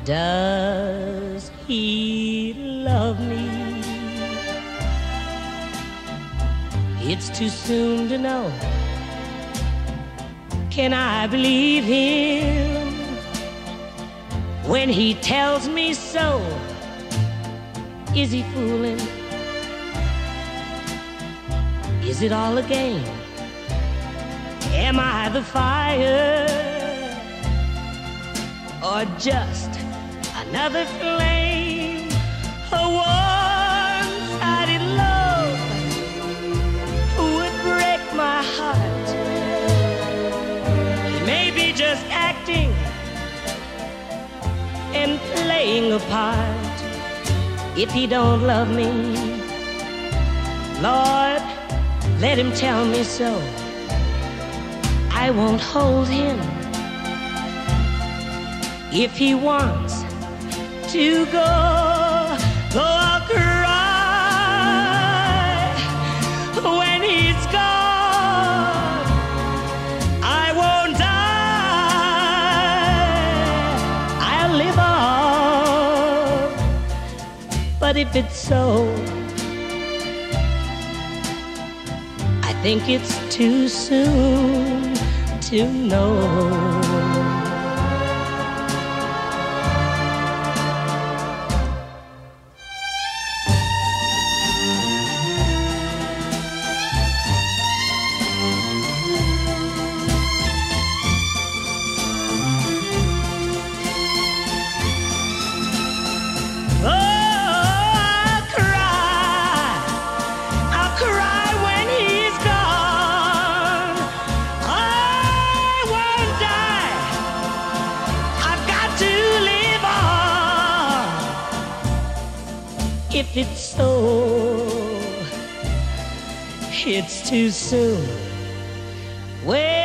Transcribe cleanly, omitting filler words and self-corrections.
Does he love me? It's too soon to know. Can I believe him when he tells me so? Is he fooling? Is it all a game? Am I the fire or just another flame? A one-sided love would break my heart. He may be just acting and playing a part. If he don't love me, Lord, let him tell me so. I won't hold him. If he wants to go, I'll cry when he's gone. I won't die, I'll live on. But if it's so, I think it's too soon to know. If it's so, it's too soon. Well,